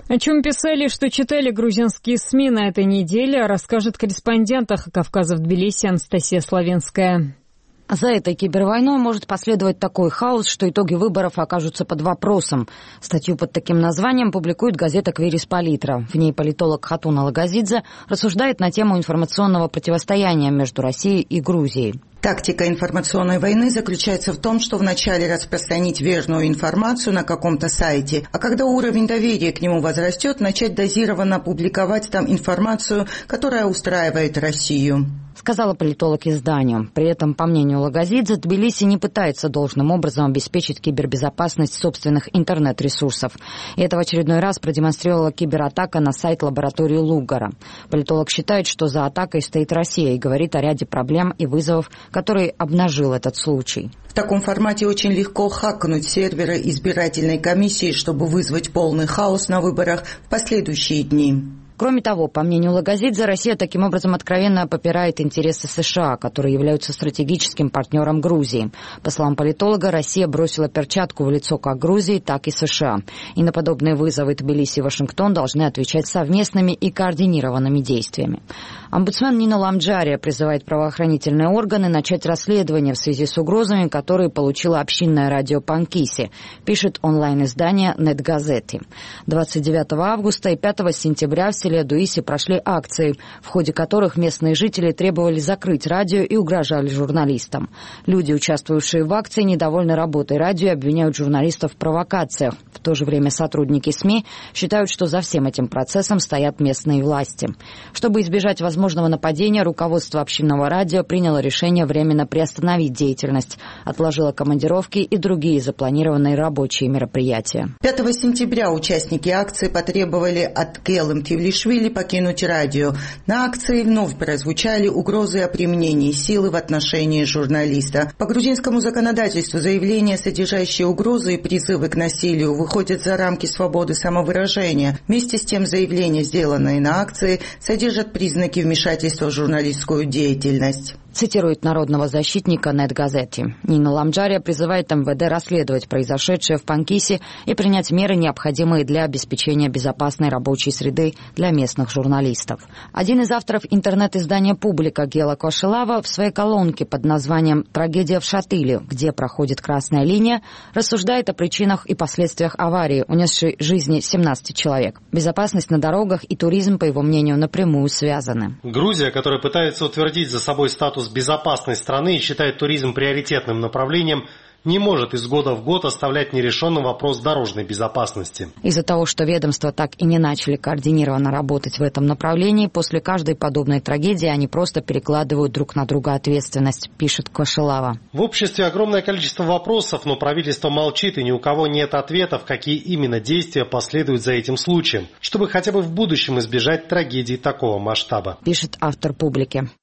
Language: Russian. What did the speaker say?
О чем писали, что читали грузинские СМИ на этой неделе, расскажет корреспондент «Эхо Кавказа» в Тбилиси Анастасия Славенская. За этой кибервойной может последовать такой хаос, что итоги выборов окажутся под вопросом. Статью под таким названием публикует газета «Квирис Политра». В ней политолог Хатуна Лагазидзе рассуждает на тему информационного противостояния между Россией и Грузией. Тактика информационной войны заключается в том, что вначале распространить верную информацию на каком-то сайте, а когда уровень доверия к нему возрастет, начать дозированно публиковать там информацию, которая устраивает Россию. Сказала политолог изданию. При этом, по мнению Лагазидзе, Тбилиси не пытается должным образом обеспечить кибербезопасность собственных интернет-ресурсов. И это в очередной раз продемонстрировала кибератака на сайт лаборатории Луггара. Политолог считает, что за атакой стоит Россия и говорит о ряде проблем и вызовов, которые обнажил этот случай. В таком формате очень легко хакнуть серверы избирательной комиссии, чтобы вызвать полный хаос на выборах в последующие дни. Кроме того, по мнению Лагазидзе, Россия таким образом откровенно попирает интересы США, которые являются стратегическим партнером Грузии. По словам политолога, Россия бросила перчатку в лицо как Грузии, так и США. И на подобные вызовы Тбилиси и Вашингтон должны отвечать совместными и координированными действиями. Омбудсмен Нина Ламджария призывает правоохранительные органы начать расследование в связи с угрозами, которые получило общинное радио Панкиси, пишет онлайн-издание «Нетгазети». 29 августа и 5 сентября в селе Дуиси прошли акции, в ходе которых местные жители требовали закрыть радио и угрожали журналистам. Люди, участвовавшие в акции, недовольны работой радио и обвиняют журналистов в провокациях. В то же время сотрудники СМИ считают, что за всем этим процессом стоят местные власти. Чтобы избежать возможного нападения, руководство общинного радио приняло решение временно приостановить деятельность, отложило командировки и другие запланированные рабочие мероприятия. 5 сентября участники акции потребовали от Келым Тивлишвили покинуть радио. На акции вновь прозвучали угрозы о применении силы в отношении журналиста. По грузинскому законодательству заявления, содержащие угрозы и призывы к насилию, выходят за рамки свободы самовыражения. Вместе с тем, заявления, сделанные на акции, содержат признаки вмешательства в журналистскую деятельность. Цитирует народного защитника Нетгазети. Нина Ламджария призывает МВД расследовать произошедшее в Панкиси и принять меры, необходимые для обеспечения безопасной рабочей среды для местных журналистов. Один из авторов интернет-издания «Публика» Гела Кошелава в своей колонке под названием «Трагедия в Шатыле», где проходит красная линия, рассуждает о причинах и последствиях аварии, унесшей жизни 17 человек. Безопасность на дорогах и туризм, по его мнению, напрямую связаны. Грузия, которая пытается утвердить за собой статус безопасной страны и считает туризм приоритетным направлением, не может из года в год оставлять нерешенным вопрос дорожной безопасности. Из-за того, что ведомства так и не начали координированно работать в этом направлении, после каждой подобной трагедии они просто перекладывают друг на друга ответственность, пишет Кошелава. В обществе огромное количество вопросов, но правительство молчит, и ни у кого нет ответов, какие именно действия последуют за этим случаем, чтобы хотя бы в будущем избежать трагедий такого масштаба, пишет автор «Публики».